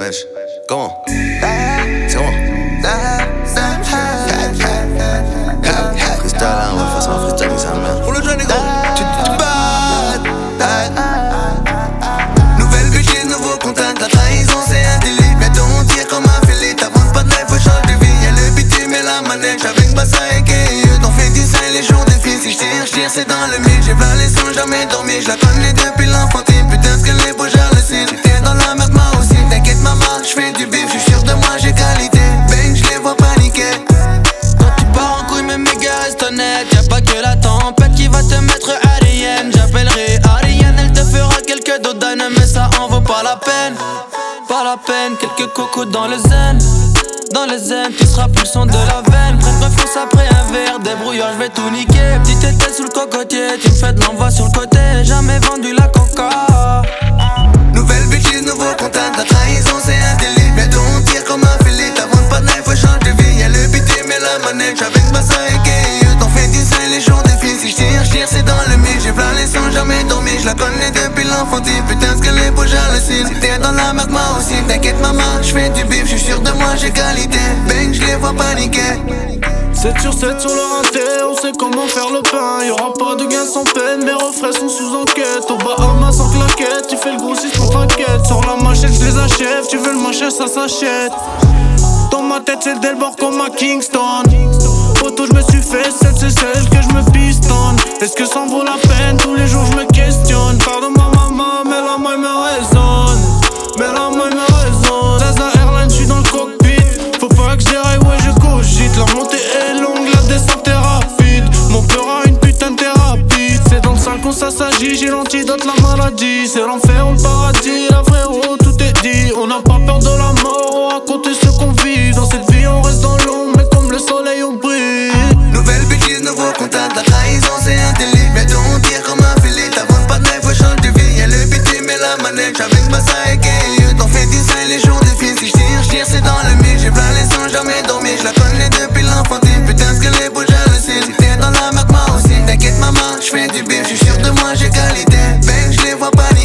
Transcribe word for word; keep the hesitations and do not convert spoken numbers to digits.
Wesh, comment? C'est bon. Freestyle, hein, on va faire ça en freestyle avec sa mère. Pour le jeune négro, tu te bats. Nouvelle bêtise, nouveau contact, la trahison c'est un délit. Bientôt on tire comme un filet, t'avances pas de life, faut changer de vie. Y'a le bitume et la manette, avec Bassa et Keyeux. T'en fais du sein les jours de fils, si j'tire, j'tire c'est dans le mille. J'ai plein les sons, jamais dormi, j'la connais depuis l'enfantine. Putain, ce qu'elle est beau, j'ai le cil. J'étais dans la merde, moi aussi. T'inquiète maman, j'fais du bif, j'suis sûr de moi, j'ai qualité. Bang, j'les vois paniquer. Quand tu pars en couille, mais mes gars, reste honnête. Y'a pas que la tempête qui va te mettre Ariane. J'appellerai Ariane, elle te fera quelques dodanes, mais ça en vaut pas la peine. Pas la peine, quelques cocos dans le zen. Dans les zen, tu seras plus le son de la veine. Prenne confiance après un verre, débrouillard, j'vais tout niquer. Petite tête sous le cocotier, tu me fais de l'envoi sur le côté. Jamais vendu la coca. Nouvelle bêtise, nouveau contact, la trahison c'est un délit. Bientôt on tire comme un filet, t'avances pas de life, faut changer de vie. Y'a le bitume et la manette, j'avais Bassa et Keyeux. T'en fais du sein les jours de fils, si j'tire, j'tire c'est dans le mille. J'ai plein les sons, jamais dormi, j'la connais depuis l'enfantine. Putain, ce qu'elle est beau, j'ai le cil. Si t'es dans la merde, moi aussi, t'inquiète maman, j'fais du bif, j'suis sûr de moi, j'ai qualité. Bang, j'les vois paniquer. sept sur sept sur le rinté, on sait comment faire le pain. Y'aura pas de gain sans peine, mes refrains sont sous enquête. Au bas arma sans claquette, tu fais le grossiste pour t'inquiète. Sur la machette, je les achève, tu veux le machin, ça s'achète. Dans ma tête, c'est Delbord comme à Kingston. Photo, je me suis fait, celle c'est celle que je me pistonne. Est-ce que ça en vaut la peine? Tous les jours je me questionne. Pardon ma maman, mais la main me résonne. Mais la main me résonne. Zaza Airlines, j'suis dans le cockpit. Faut pas que je déraille, ouais je cogite. La montée est longue, la descente est rapide. Mon peur a une putain de thérapie. C'est dans le sale qu'on ça s'agit, j'ai l'antidote, la maladie. C'est l'enfer ou le paradis, la frérot, tout est dit. On n'a pas peur de la mort, on raconte ce qu'on vit. Dans cette vie on reste dans l'ombre, mais comme le soleil on brille. Nouvelle bêtise, nouveau contact, la trahison c'est un délit. Bientôt on tire comme un filet, t'avances pas de life, faut changer de vie. Y'a le bitume et la manette, avec Bassa et Keyeux. T'en fais du sein les jours de fils, si j'tire, j'tire c'est dans le mille. J'ai plein les sons, jamais dormi, j'la connais depuis l'enfantine. Putain, ce qu'elle est beau, j'ai le cil. Si t'es dans la merde, moi aussi, t'inquiète maman, j'fais du bif, j'suis sûr de moi, j'ai qualité. Bang, j'les vois pas